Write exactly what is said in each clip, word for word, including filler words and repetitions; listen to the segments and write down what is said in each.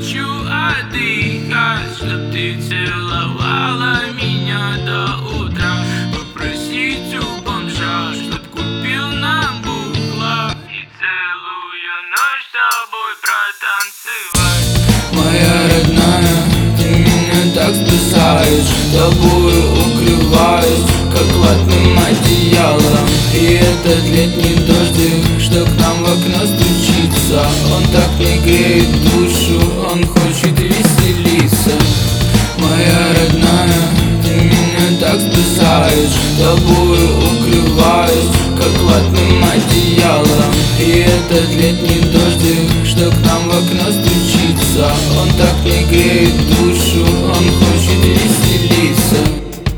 хочу отдыхать, чтоб ты целовала меня до утра. Попросить у бомжа, чтоб купил нам бухла, и целую ночь с тобой протанцевать. Моя родная, ты меня так спасаешь, тобою укрываюсь, как латным одеялом. И этот летний дождик, что к нам в окно стучится, он так не греет душу, он хочет веселиться. Моя родная, ты меня так спасаешь, тобою укрываюсь, как латным одеялом. И этот летний дождик, что к нам в окно стучится, он так не греет душу, он хочет веселиться.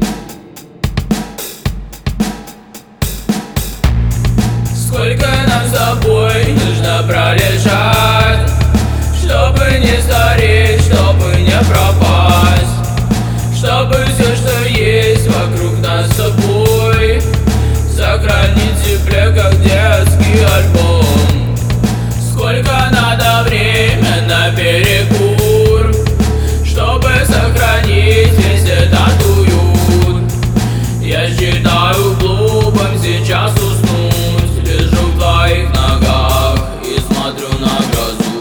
Сколько нам с тобой нужно пролежать, чтобы не стареть, чтобы не пропасть, чтобы все, что есть вокруг нас с тобой, сохранить в тепле, как детский альбом. Сколько надо время на берегу, чтобы сохранить весь этот уют. Я считаю глупым сейчас уснуть, лежу в твоих ногах и смотрю на грозу.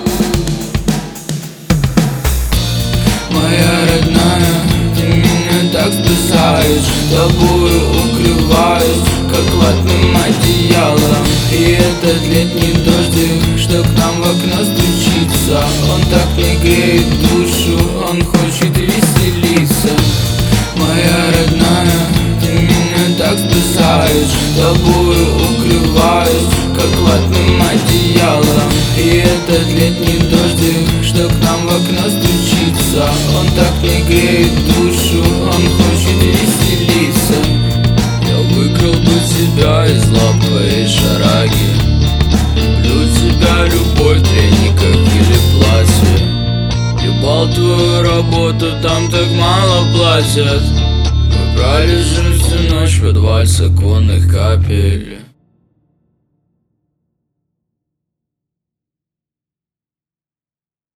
Моя родная, ты меня так спасаешь, тобою укрываюсь, как латным одеялом. И этот летний дождик, что к нам в окно стучится, он так не греет душу, он хочет веселиться. Моя родная, ты меня так спасаешь, тобою укрываюсь, как латным одеялом. И этот летний дождик, что к нам в окно стучится, он так не греет душу, он хочет веселиться. Я выкрал бы тебя из лап твоей шараги, люблю тебя, любовь в трениках или платье. Ебал твою работу, там так мало платят. Мы пролежим всю ночь под вальс оконных капель.